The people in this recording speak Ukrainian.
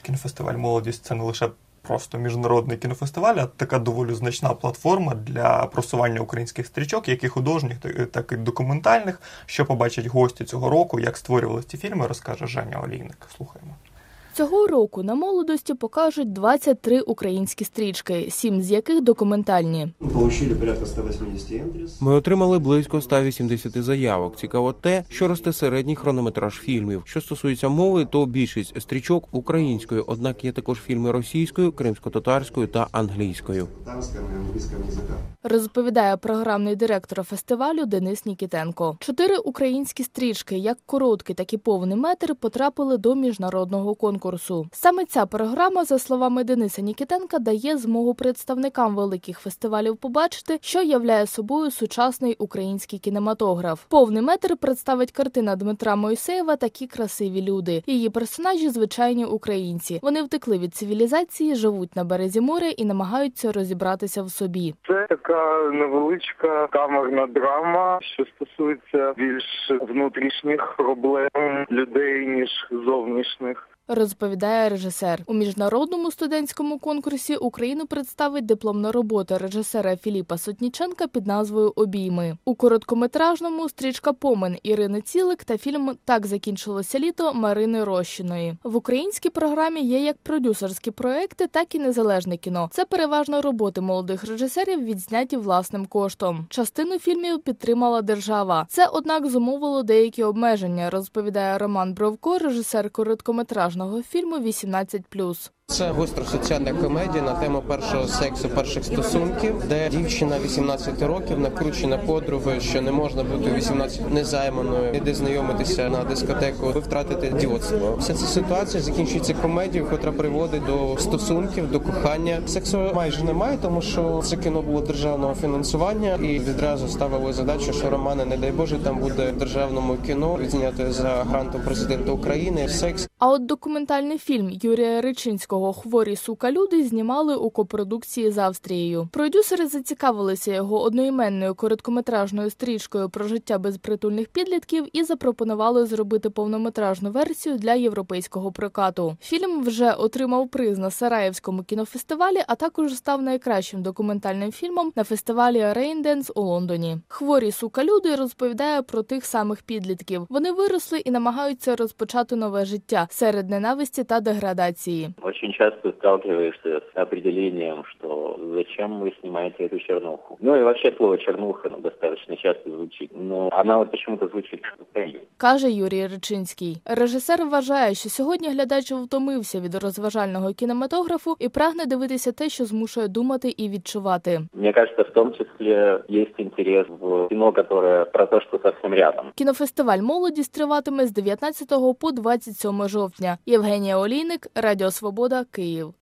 кінофестиваль «Молодість» – це не лише просто міжнародний кінофестиваль, а така доволі значна платформа для просування українських стрічок, як і художніх, так і документальних. Що побачать гості цього року, як створювалися ці фільми, розкаже Женя Олійник. Слухаємо. Цього року на «Молодості» покажуть 23 українські стрічки, 7 з яких документальні. Ми отримали близько 180 заявок. Цікаво те, що росте середній хронометраж фільмів. Що стосується мови, то більшість стрічок українською, однак є також фільми російською, кримсько-татарською та англійською. Розповідає програмний директор фестивалю Денис Нікітенко. 4 українські стрічки, як короткий, так і повний метр, потрапили до міжнародного конкурсу. Саме ця програма, за словами Дениса Нікітенка, дає змогу представникам великих фестивалів побачити, що являє собою сучасний український кінематограф. Повний метр представить картина Дмитра Мойсеєва «Такі красиві люди». Її персонажі – звичайні українці. Вони втекли від цивілізації, живуть на березі моря і намагаються розібратися в собі. Це така невеличка камерна драма, що стосується більш внутрішніх проблем людей, ніж зовнішніх. Розповідає режисер. У міжнародному студентському конкурсі Україну представить дипломна робота режисера Філіпа Сотніченка під назвою «Обійми». У короткометражному стрічка «Помин» Ірини Цілик та фільм «Так закінчилося літо» Марини Рощиної. В українській програмі є як продюсерські проекти, так і незалежне кіно. Це переважно роботи молодих режисерів, відзняті власним коштом. Частину фільмів підтримала держава. Це, однак, зумовило деякі обмеження, розповідає Роман Бровко, режисер короткометражного фільму «18+». Це гостросоціальна комедія на тему першого сексу, перших стосунків, де дівчина 18 років накручена подругою, що не можна бути 18 незайманою, іде знайомитися на дискотеку, ви втратите дівоцтво. Вся ця ситуація закінчується комедією, яка приводить до стосунків, до кохання. Сексу майже немає, тому що це кіно було державного фінансування і відразу ставили задачу, що романи, не дай Боже, там буде в державному кіно, відзняти за грантом президента України, секс. А от документальний фільм Юрія Ричинського «Хворі, сука, люди» знімали у копродукції з Австрією. Продюсери зацікавилися його одноіменною короткометражною стрічкою про життя безпритульних підлітків і запропонували зробити повнометражну версію для європейського прокату. Фільм вже отримав приз на Сараєвському кінофестивалі, а також став найкращим документальним фільмом на фестивалі Рейнденс у Лондоні. «Хворі, сука, люди» розповідає про тих самих підлітків. Вони виросли і намагаються розпочати нове життя серед ненависті та деградації. Очень часто сталкиваешься с определением, что зачем вы снимаете эту чернуху. Ну и вообще слово чернуха достаточно часто звучит, но она вот почему-то звучит как Украина. Каже Юрій Ричинський. Режисер вважає, що сьогодні глядач втомився від розважального кінематографу і прагне дивитися те, що змушує думати і відчувати. Мне кажется, в том числе есть интерес в кино, которое про то, что совсем рядом. Кінофестиваль «Молодість» триватиме з 19 по 27 жовтня. Євгенія Олійник, Радіо Свобода, Київ.